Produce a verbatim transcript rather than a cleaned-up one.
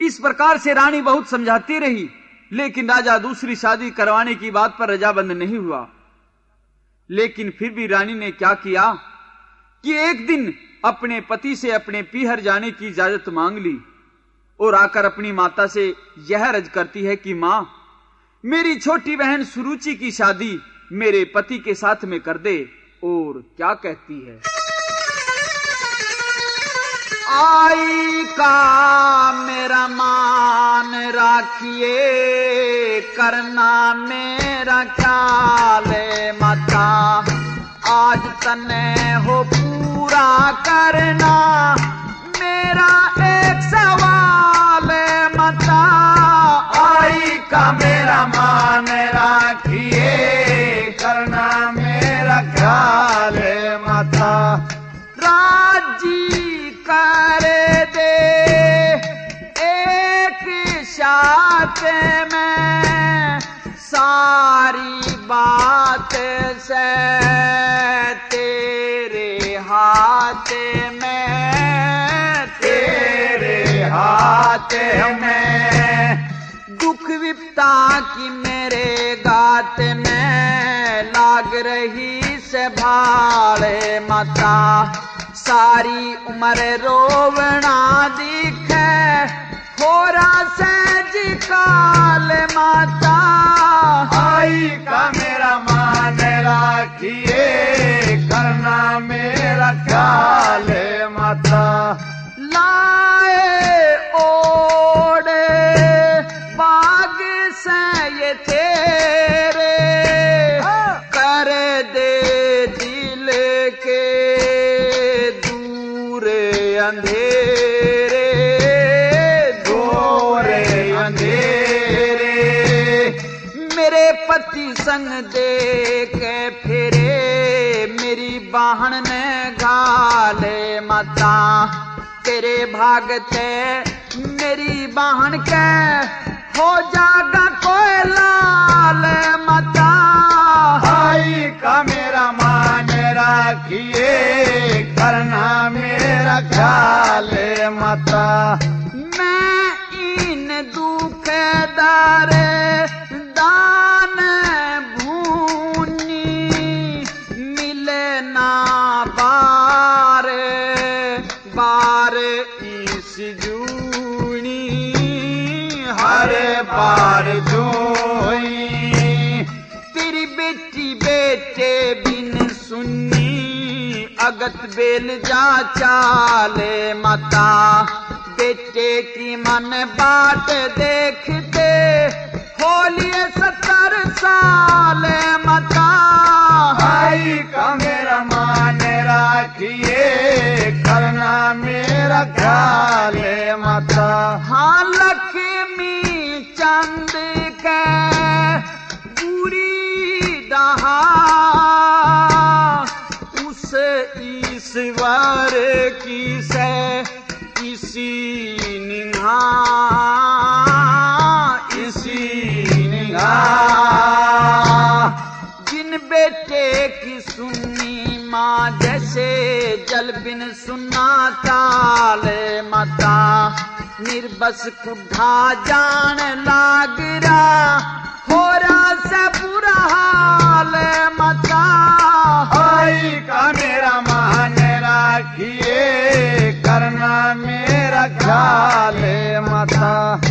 इस प्रकार से रानी बहुत समझाती रही, लेकिन राजा दूसरी शादी करवाने की बात पर रजाबंद नहीं हुआ। लेकिन फिर भी रानी ने क्या किया कि एक दिन अपने पति से अपने पीहर जाने की इजाजत मांग ली और आकर अपनी माता से यह अर्ज करती है कि मां, मेरी छोटी बहन सुरुचि की शादी मेरे पति के साथ में कर दे। और क्या कहती है, आई का मेरा मान राखिए, करना मेरा ख्याल माता, आज तने हो पूरा करना मेरा एक सवाल माता। आई का मेरा मान राखिए, करना मेरा ख्याल माता, राजी कर दे एक साथ में सारी बात से, तेरे हाथ में, तेरे हाथ में, दुख विपता की मेरे गात में लाग रही से भाले माता, सारी उम्र रोवना दिखे होरा सहज काल माता। आई का मेरा मान राखिए, करना मेरा ख्याल माता, लाए ओढ़े बाग से ये तेरे, कर दे दिल के अंधेरे, दूरे अंधेरे, मेरे पति संग दे के फिरे, मेरी बाहन ने घाले माता, तेरे भागते मेरी बाहन के हो जागा कोई लाल माता। आई का मेरा मान राखिए, करना मेरा ख्याल माता, मैं इन दुखदार दान भूनी, मिले ना बार बार इस जूनी, हर बार जोई, तेरी बेटी बेटे बिन सुनी, अगत बेल जा चाले माता, बेटे की मन बात देखते होलिए सत्तर साल माता। आई का मेरा मान राखिए, करना मेरा ख्याल माता, हाँ लक्ष्मी चंद के बुरी दहा, उस ईश्वर की से इसी निगाह, इसी निगाह, जिन बेटे की सुनी माँ जैसे जल बिन सुना ताल माता, निर्बस कुढ़ा जान लाग रहा हो रहा से बुरा हाल माता। आई का मेरा मान राखिए, करना मेरा ख्याल माता।